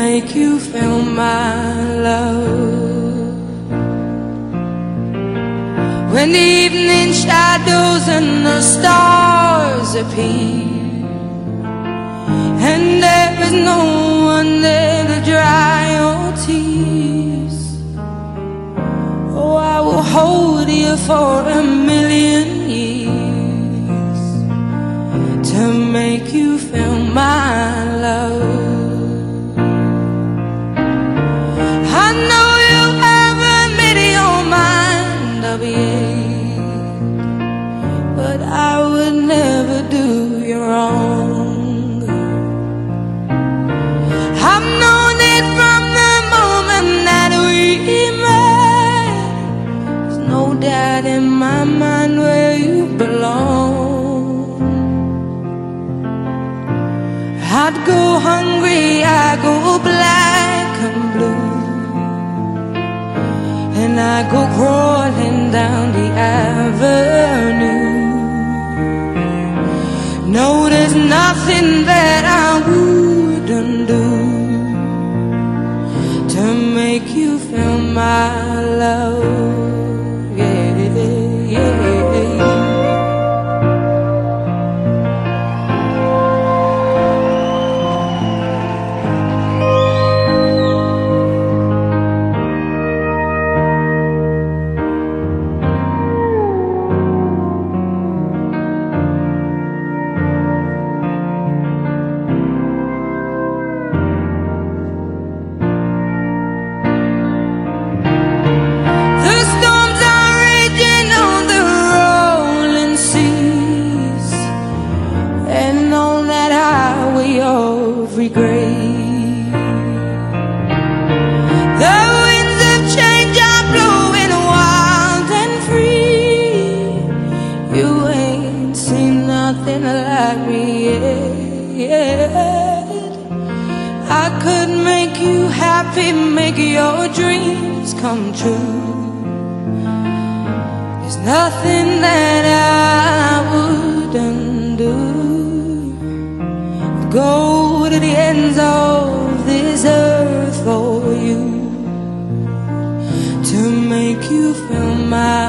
make you feel my love. When the evening shadows and the stars appear, and there is no one there to dry your tears, oh, I will hold you for a million years to make you feel my love. I know you haven't made your mind up yet, but I would never do you wrong. I've known it from the moment that we met. There's no doubt in my mind where you belong. I'd go hungry, I'd go black and blue, and I go crawling down the avenue. No, there's nothing that I wouldn't do to make you feel my love. Yeah, yeah. Regret. The winds of change are blowing wild and free. You ain't seen nothing like me yet. I could make you happy, make your dreams come true. There's nothing that I wouldn't do. Go to the ends of this earth for you to make you feel my